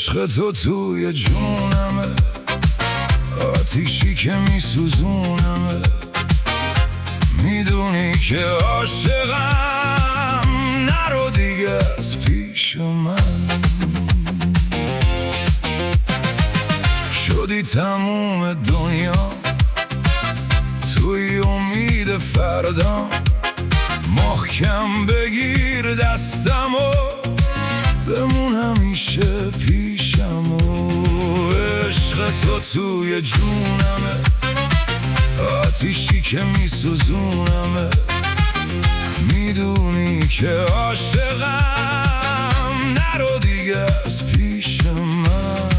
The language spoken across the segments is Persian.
عشق تو توی جونمه، آتیشی که میسوزونمه. میدونی که عاشقم، نرو دیگه از پیش من. شدی تموم دنیا، توی امید فردا. محکم بگیر دستم و بمون همیشه پیشم. و عشق تو توی جونمه، آتیشی که میسوزونمه. میدونی که عاشقم، نرو دیگه از پیش من.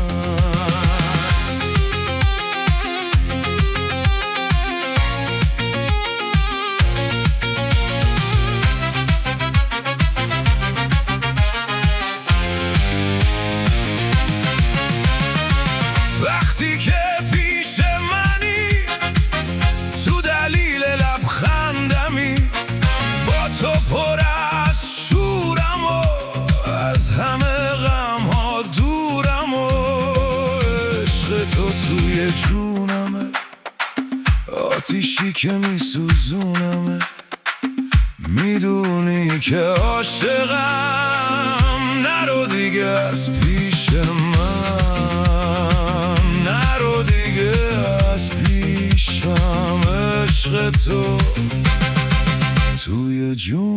وقتی که پیش منی، تو دلیل لبخندمی. با تو پر از شورم و از همه غم ها دورم. و عشق تو توی جونمه، آتیشی که میسوزونمه. میدونی که عاشقم، نرو دیگه از پیش من. نرو دیگه از پیشم. عشق تو توی جون